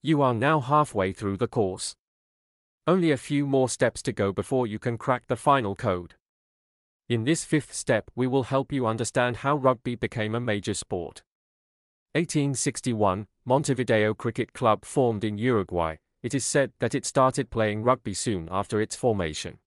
You are now halfway through the course. Only a few more steps to go before you can crack the final code. In this fifth step, we will help you understand how rugby became a major sport. 1861, Montevideo Cricket Club formed in Uruguay. It is said that it started playing rugby soon after its formation.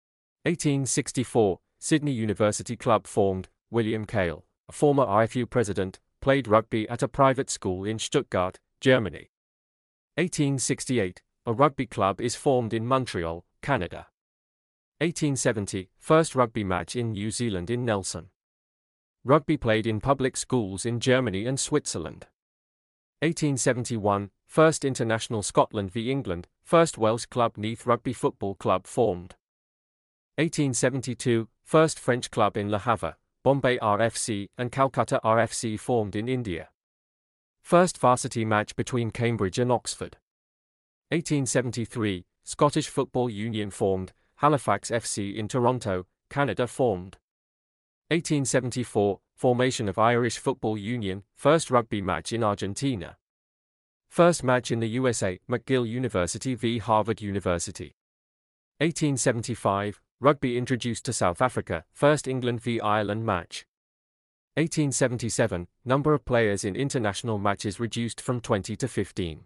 1864, Sydney University Club formed. William Kael, a former IFU president, played rugby at a private school in Stuttgart, Germany. 1868, a rugby club is formed in Montreal, Canada. 1870, first rugby match in New Zealand in Nelson. Rugby played in public schools in Germany and Switzerland. 1871, first international Scotland v England, first Welsh club Neath Rugby Football Club formed. 1872, first French club in Le Havre, Bombay RFC and Calcutta RFC formed in India. First varsity match between Cambridge and Oxford. 1873, Scottish Football Union formed. Halifax FC in Toronto, Canada formed. 1874, formation of Irish Football Union, first rugby match in Argentina. First match in the USA, McGill University v Harvard University. 1875, rugby introduced to South Africa, first England v Ireland match. 1877, number of players in international matches reduced from 20 to 15.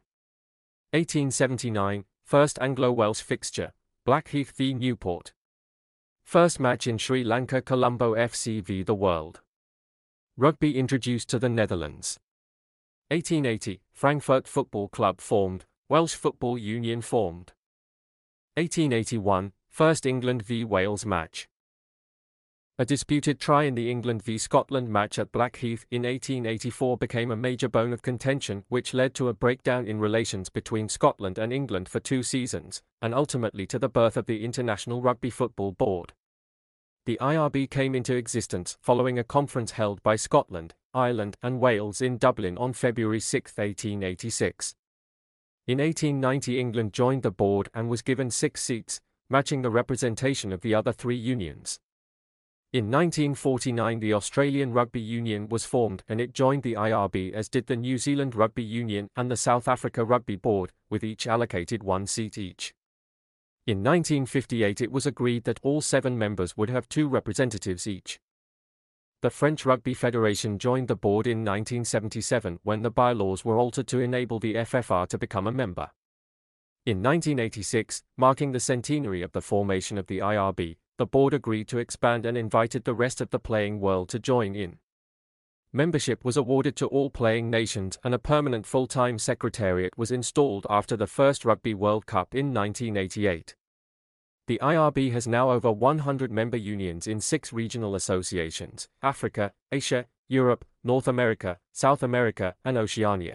1879, first Anglo-Welsh fixture, Blackheath v Newport. First match in Sri Lanka, Colombo FC v The World. Rugby introduced to the Netherlands. 1880, Frankfurt Football Club formed, Welsh Football Union formed. 1881, first England v Wales match. A disputed try in the England v Scotland match at Blackheath in 1884 became a major bone of contention which led to a breakdown in relations between Scotland and England for 2 seasons, and ultimately to the birth of the International Rugby Football Board. The IRB came into existence following a conference held by Scotland, Ireland and Wales in Dublin on February 6, 1886. In 1890 England joined the board and was given 6 seats, matching the representation of the other 3 unions. In 1949 the Australian Rugby Union was formed and it joined the IRB, as did the New Zealand Rugby Union and the South Africa Rugby Board, with each allocated 1 seat each. In 1958 it was agreed that all 7 members would have 2 representatives each. The French Rugby Federation joined the board in 1977 when the bylaws were altered to enable the FFR to become a member. In 1986, marking the centenary of the formation of the IRB, the board agreed to expand and invited the rest of the playing world to join in. Membership was awarded to all playing nations and a permanent full-time secretariat was installed after the first Rugby World Cup in 1988. The IRB has now over 100 member unions in 6 regional associations: Africa, Asia, Europe, North America, South America, and Oceania.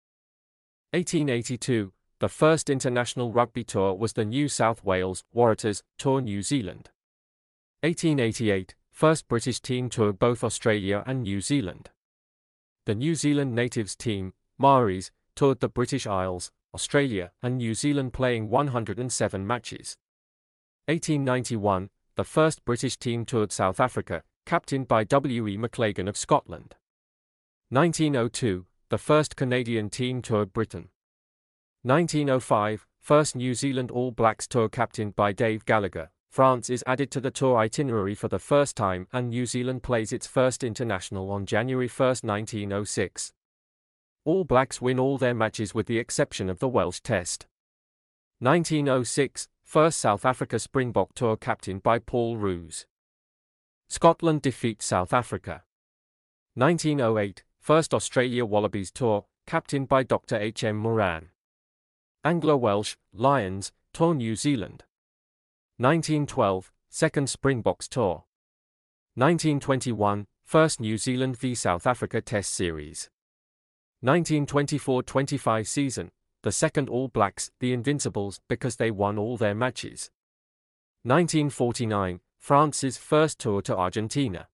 1882, the first international rugby tour was the New South Wales Waratahs Tour New Zealand. 1888, first British team toured both Australia and New Zealand. The New Zealand natives team, Maoris, toured the British Isles, Australia, and New Zealand, playing 107 matches. 1891, the first British team toured South Africa, captained by W. E. McLagan of Scotland. 1902, the first Canadian team toured Britain. 1905, first New Zealand All Blacks tour captained by Dave Gallagher. France is added to the tour itinerary for the first time and New Zealand plays its first international on January 1, 1906. All Blacks win all their matches with the exception of the Welsh Test. 1906, first South Africa Springbok tour captained by Paul Roos. Scotland defeats South Africa. 1908, first Australia Wallabies tour, captained by Dr. H. M. Moran. Anglo-Welsh, Lions, tour New Zealand. 1912, second Springboks tour. 1921, first New Zealand v South Africa Test Series. 1924-25 season, the second All Blacks, the Invincibles, because they won all their matches. 1949, France's first tour to Argentina.